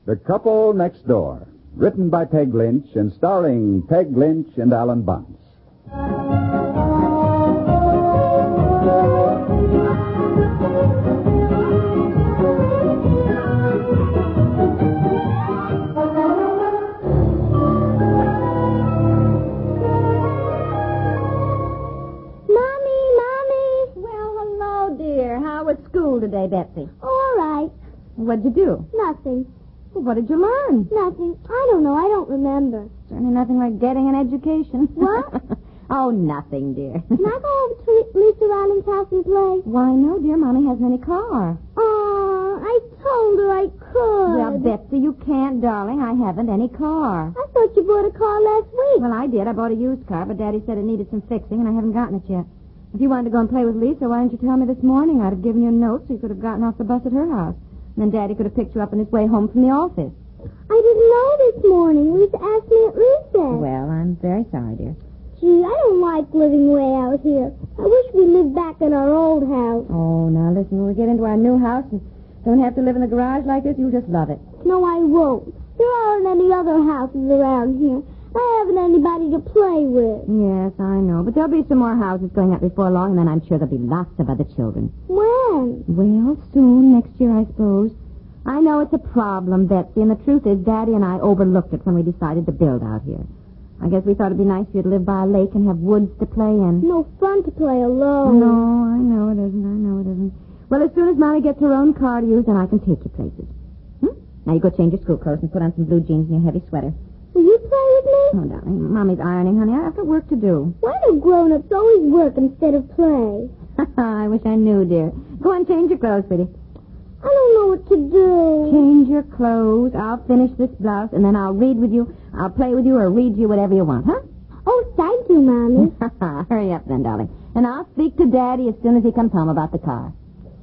The Couple Next Door, written by Peg Lynch and starring Peg Lynch and Alan Bunce. Today, Betsy. All right. What'd you do? Nothing. Well, what did you learn? Nothing. I don't know. I don't remember. Certainly nothing like getting an education. What? Oh, nothing, dear. Can I go over to Lisa Riley's house and play? Why, no, dear. Mommy hasn't any car. Oh, I told her I could. Well, Betsy, you can't, darling. I haven't any car. I thought you bought a car last week. Well, I did. I bought a used car, but Daddy said it needed some fixing, and I haven't gotten it yet. If you wanted to go and play with Lisa, why didn't you tell me this morning? I'd have given you a note so you could have gotten off the bus at her house. And then Daddy could have picked you up on his way home from the office. I didn't know this morning. Lisa asked me at recess. Well, I'm very sorry, dear. Gee, I don't like living way out here. I wish we lived back in our old house. Oh, now listen, when we get into our new house and don't have to live in the garage like this, you'll just love it. No, I won't. There aren't any other houses around here. I haven't anybody to play with. Yes, I know. But there'll be some more houses going up before long, and then I'm sure there'll be lots of other children. When? Well, soon, next year, I suppose. I know it's a problem, Betsy, and the truth is Daddy and I overlooked it when we decided to build out here. I guess we thought it'd be nice for you to live by a lake and have woods to play in. No fun to play alone. No, I know it isn't. Well, as soon as Mommy gets her own car to use, then I can take you places. Now you go change your school clothes and put on some blue jeans and your heavy sweater. Will you play with me? Oh, darling, Mommy's ironing, honey. I have got work to do. Why do grown-ups always work instead of play? I wish I knew, dear. Go and change your clothes, sweetie. I don't know what to do. Change your clothes. I'll finish this blouse, and then I'll read with you. I'll play with you or read you, whatever you want, huh? Oh, thank you, Mommy. Hurry up then, darling. And I'll speak to Daddy as soon as he comes home about the car.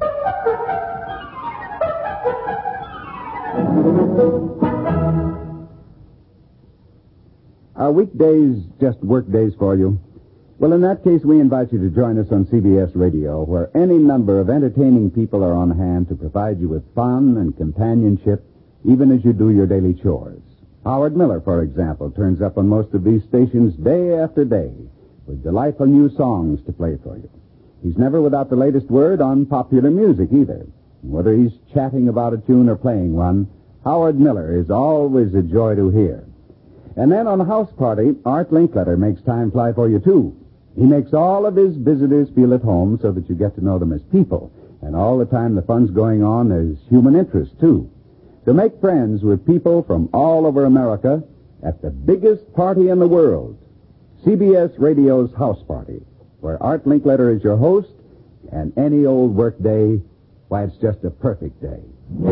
Are weekdays just work days for you? Well, in that case, we invite you to join us on CBS Radio, where any number of entertaining people are on hand to provide you with fun and companionship, even as you do your daily chores. Howard Miller, for example, turns up on most of these stations day after day with delightful new songs to play for you. He's never without the latest word on popular music, either. Whether he's chatting about a tune or playing one, Howard Miller is always a joy to hear. And then on House Party, Art Linkletter makes time fly for you, too. He makes all of his visitors feel at home so that you get to know them as people. And all the time the fun's going on, there's human interest, too. So make friends with people from all over America at the biggest party in the world, CBS Radio's House Party, where Art Linkletter is your host, and any old work day, why, it's just a perfect day.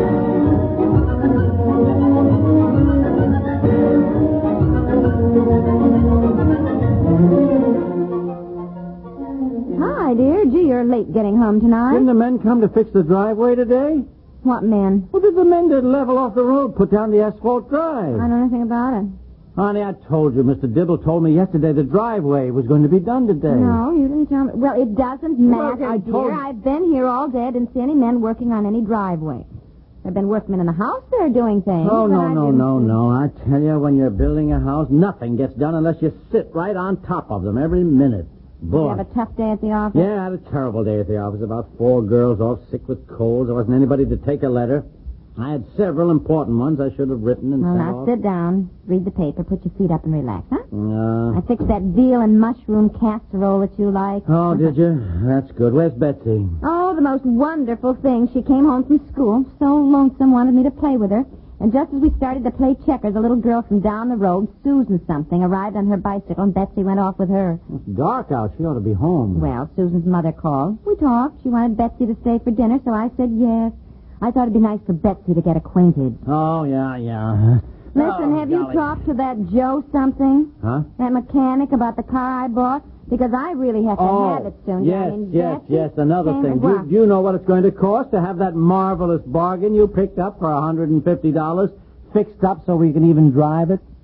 Hi, dear. Gee, you're late getting home tonight. Didn't the men come to fix the driveway today? What men? Well, did the men that level off the road put down the asphalt drive? I don't know anything about it. Honey, I told you. Mr. Dibble told me yesterday the driveway was going to be done today. No, you didn't tell me. Well, it doesn't matter, I dear. told- I've been here all day. I didn't see any men working on any driveway. There have been workmen in the house there doing things. Oh, but I didn't see- no. I tell you, when you're building a house, nothing gets done unless you sit right on top of them every minute. Did Boy. you have a tough day at the office? Yeah, I had a terrible day at the office. About 4 girls all sick with colds. There wasn't anybody to take a letter. I had several important ones I should have written and Well, sent now off. sit down, read the paper, put your feet up and relax, huh? I Uh, fixed that veal and mushroom casserole that you like. oh, did you? That's good. Where's Betsy? Oh, the most wonderful thing. She came home from school, so lonesome, wanted me to play with her. And just as we started to play checkers, a little girl from down the road, Susan something, arrived on her bicycle, and Betsy went off with her. It's dark out. She ought to be home. Well, Susan's mother called. We talked. She wanted Betsy to stay for dinner, so I said yes. I thought it'd be nice for Betsy to get acquainted. Oh, yeah. Listen, have you golly. talked to that Joe something? Huh? That mechanic about the car I bought? Because I really have to have it soon. Yes, I mean, yes. Betsy Another came- thing. What? Do you know what it's going to cost to have that marvelous bargain you picked up for $150 fixed up so we can even drive it?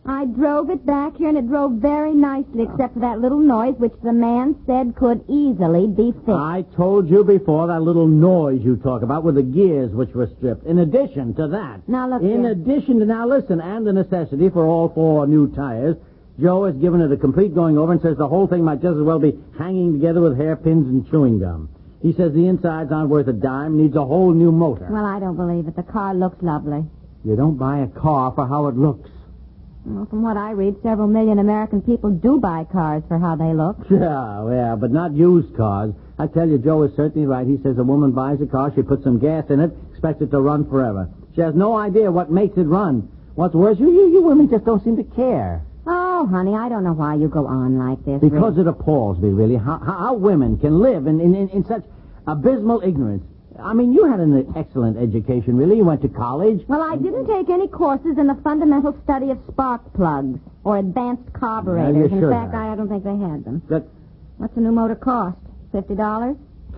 I drove it back here, and it drove very nicely, except for that little noise, which the man said could easily be fixed. I told you before that little noise you talk about were the gears which were stripped. In addition to that... Now, look In here. addition to... Now, listen, and the necessity for all 4 new tires, Joe has given it a complete going-over and says the whole thing might just as well be hanging together with hairpins and chewing gum. He says the insides aren't worth a dime, needs a whole new motor. Well, I don't believe it. The car looks lovely. You don't buy a car for how it looks. Well, from what I read, several million American people do buy cars for how they look. Yeah, but not used cars. I tell you, Joe is certainly right. He says a woman buys a car, she puts some gas in it, expects it to run forever. She has no idea what makes it run. What's worse, you women just don't seem to care. Oh, honey, I don't know why you go on like this. Because it appalls me, really, how women can live in such abysmal ignorance. I mean, you had an excellent education, really. You went to college. Well, I didn't take any courses in the fundamental study of spark plugs or advanced carburetors. Yeah, in sure fact, have. I don't think they had them. That... What's a new motor cost? $50?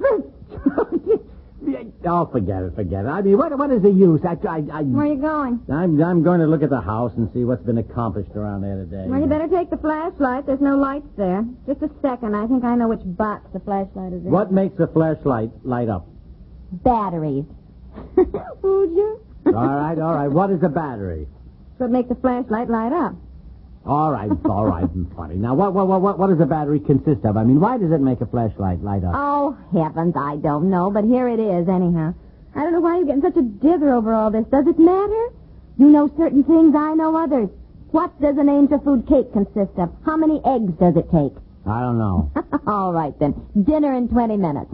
Oh, forget it. I mean, what is the use? Where are you going? I'm going to look at the house and see what's been accomplished around there today. Well, you better take the flashlight. There's no lights there. Just a second. I think I know which box the flashlight is in. What makes a flashlight light up? Batteries. Would you? All right. What is a battery? What makes the flashlight light up? All right. Funny. Now, what does a battery consist of? I mean, why does it make a flashlight light up? Oh, heavens, I don't know, but here it is, anyhow. I don't know why you're getting such a dither over all this. Does it matter? You know certain things, I know others. What does an angel food cake consist of? How many eggs does it take? I don't know. All right, then. Dinner in 20 minutes.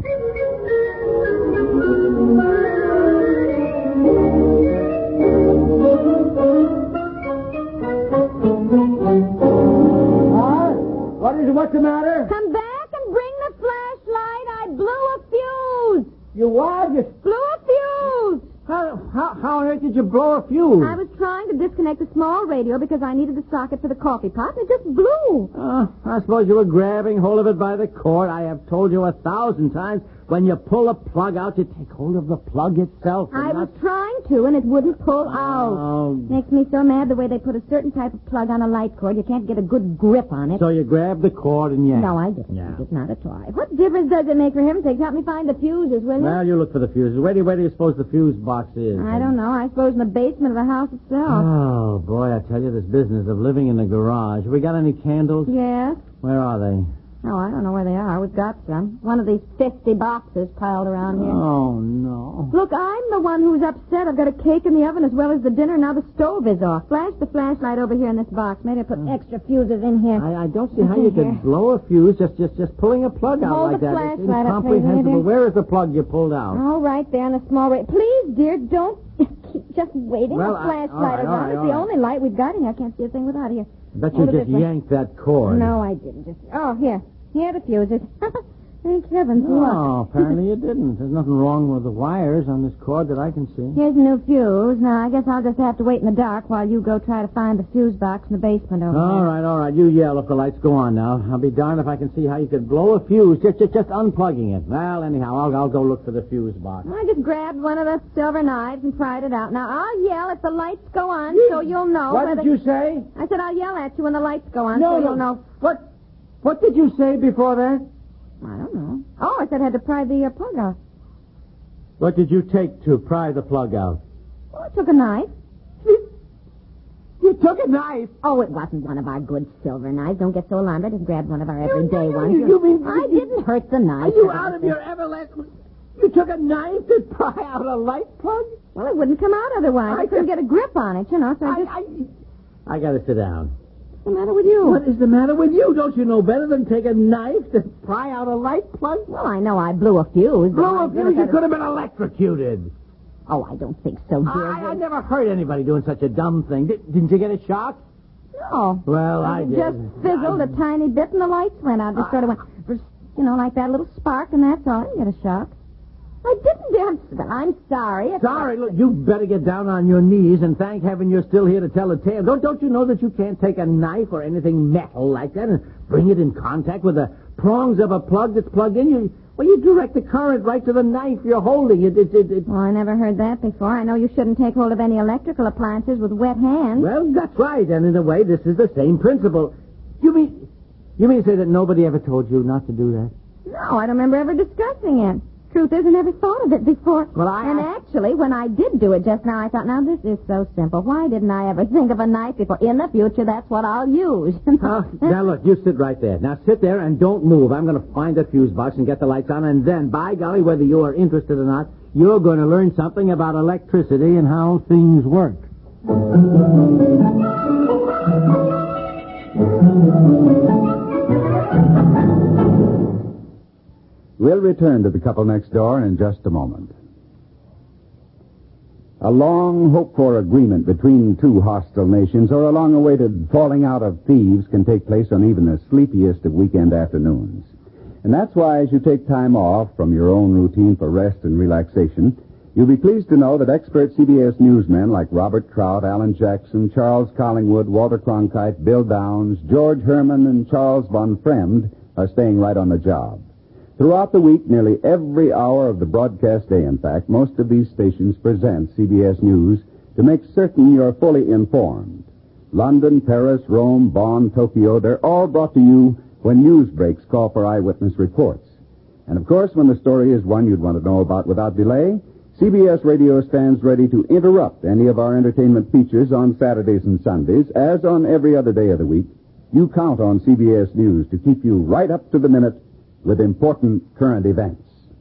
What's the matter? Come back and bring the flashlight. I blew a fuse. You what? You Blew a fuse. How on earth did you blow a fuse? I was trying to disconnect a small radio because I needed the socket for the coffee pot, and it just blew. I suppose you were grabbing hold of it by the cord. I have told you 1,000 times, when you pull a plug out, you take hold of the plug itself. I was trying to, and it wouldn't pull out. Oh. Makes me so mad the way they put a certain type of plug on a light cord. You can't get a good grip on it. So you grabbed the cord and yanked. No, I didn't. Yeah. I did not try. What difference does it make for him? Help me find the fuses, will you? Well, you look for the fuses. Where do you suppose the fuse box is? I don't know. I suppose in the basement of the house itself. Oh, boy, I tell you, this business of living in the garage. Have we got any candles? Yes. Where are they? Oh, I don't know where they are. We've got some. One of these 50 boxes piled around here. Oh, no. Look, I'm the one who's upset. I've got a cake in the oven as well as the dinner. Now the stove is off. Flash the flashlight over here in this box. Maybe I put extra fuses in here. I don't see how you could blow a fuse just pulling a plug out Hold like the that. It's flashlight up, please, will you, incomprehensible. dear? Where is the plug you pulled out? Oh, right there on the small radio. Please, dear, don't keep just waiting. Well, the flashlight all right, is on. It's all the right. only light we've got in here. I can't see a thing without it here. I bet you Hold it just this way. yanked that cord. No, I didn't. Oh, here. Here are the fuses. Thank heavens. No, Look. apparently you didn't. There's nothing wrong with the wires on this cord that I can see. Here's a new fuse. Now, I guess I'll just have to wait in the dark while you go try to find the fuse box in the basement over there. All right. You yell if the lights go on now. I'll be darned if I can see how you could blow a fuse just unplugging it. Well, anyhow, I'll go look for the fuse box. I just grabbed one of the silver knives and pried it out. Now, I'll yell if the lights go on so you'll know What whether... did you say? I said I'll yell at you when the lights go on No, so you'll know... What did you say before that? I don't know. Oh, I said I had to pry the plug out. What did you take to pry the plug out? Oh, I took a knife. You took a knife? Oh, it wasn't one of our good silver knives. Don't get so alarmed. I just grabbed one of our everyday ones. You mean... I didn't hurt the knife. Are you out of your everlasting... You took a knife to pry out a light plug? Well, it wouldn't come out otherwise. I couldn't get a grip on it, so I just... I gotta sit down. What's the matter with you? What is the matter with you? Don't you know better than take a knife to pry out a light plug? Well, I know I blew a fuse. Blew a fuse? You could have been electrocuted. Oh, I don't think so, dear. I never heard anybody doing such a dumb thing. Didn't you get a shock? No. Well, I did. Just fizzled a tiny bit and the lights went out. Just sort of went, like that little spark, and that's all. I didn't get a shock. I didn't, dear. I'm sorry. Sorry? Look, you better get down on your knees and thank heaven you're still here to tell the tale. Don't you know that you can't take a knife or anything metal like that and bring it in contact with the prongs of a plug that's plugged in? Well, you direct the current right to the knife you're holding. Well, I never heard that before. I know you shouldn't take hold of any electrical appliances with wet hands. Well, that's right. And in a way, this is the same principle. You mean to say that nobody ever told you not to do that? No, I don't remember ever discussing it. Truth is, I never thought of it before. Well, And actually, when I did do it just now, I thought, now, this is so simple. Why didn't I ever think of a knife before? In the future, that's what I'll use. Now, look, you sit right there. Now, sit there and don't move. I'm going to find the fuse box and get the lights on, and then, by golly, whether you are interested or not, you're going to learn something about electricity and how things work. We'll return to the couple next door in just a moment. A long hoped-for agreement between two hostile nations or a long-awaited falling out of thieves can take place on even the sleepiest of weekend afternoons. And that's why, as you take time off from your own routine for rest and relaxation, you'll be pleased to know that expert CBS newsmen like Robert Trout, Alan Jackson, Charles Collingwood, Walter Cronkite, Bill Downs, George Herman, and Charles von Fremd are staying right on the job. Throughout the week, nearly every hour of the broadcast day, in fact, most of these stations present CBS News to make certain you're fully informed. London, Paris, Rome, Bonn, Tokyo, they're all brought to you when news breaks call for eyewitness reports. And, of course, when the story is one you'd want to know about without delay, CBS Radio stands ready to interrupt any of our entertainment features on Saturdays and Sundays, as on every other day of the week. You count on CBS News to keep you right up to the minute with important current events.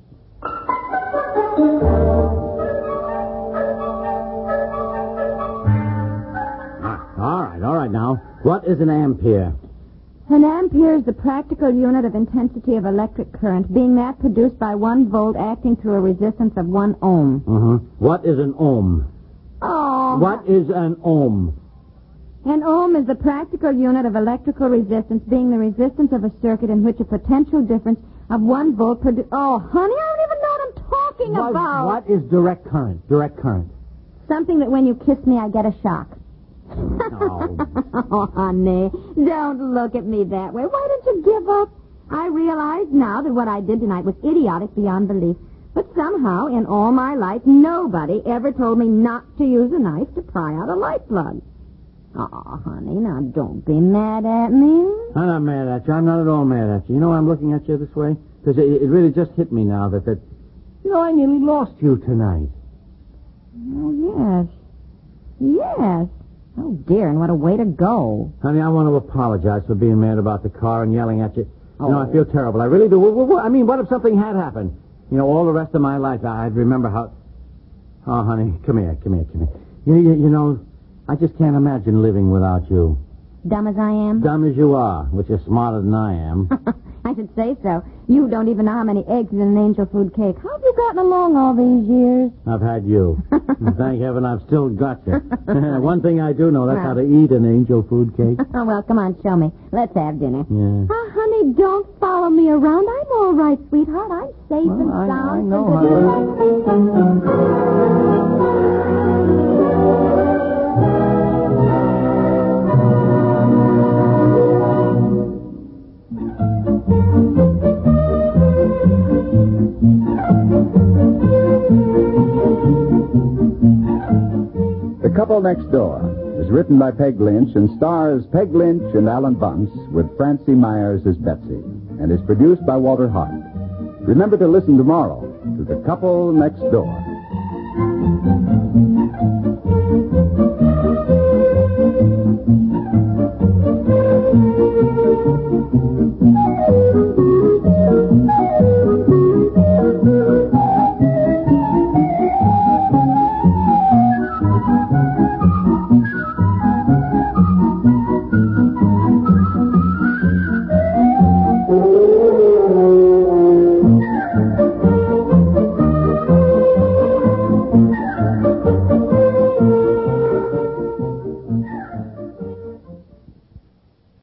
All right now. What is an ampere? An ampere is the practical unit of intensity of electric current, being that produced by 1 volt acting through a resistance of 1 ohm. What is an ohm? Oh. What is an ohm? An ohm is the practical unit of electrical resistance, being the resistance of a circuit in which a potential difference of 1 volt produces... Oh, honey, I don't even know what I'm talking about. What is direct current? Direct current. Something that when you kiss me, I get a shock. No. Oh, honey, don't look at me that way. Why don't you give up? I realize now that what I did tonight was idiotic beyond belief. But somehow, in all my life, nobody ever told me not to use a knife to pry out a light plug. Oh, honey, now don't be mad at me. I'm not mad at you. I'm not at all mad at you. You know why I'm looking at you this way? Because it really just hit me now that, I nearly lost you tonight. Oh, yes. Yes. Oh, dear, and what a way to go. Honey, I want to apologize for being mad about the car and yelling at you. Oh. You know, I feel terrible. I really do. What if something had happened? You know, all the rest of my life, I'd remember how... Oh, honey, come here. You know, I just can't imagine living without you. Dumb as I am? Dumb as you are, which is smarter than I am. I should say so. You don't even know how many eggs is in an angel food cake. How have you gotten along all these years? I've had you. Thank heaven I've still got you. One thing I do know, that's how to eat an angel food cake. Oh, well, come on, show me. Let's have dinner. Yeah. Oh, honey, don't follow me around. I'm all right, sweetheart. I'm safe and sound. I know, The Couple Next Door is written by Peg Lynch and stars Peg Lynch and Alan Bunce with Francie Myers as Betsy and is produced by Walter Hart. Remember to listen tomorrow to The Couple Next Door.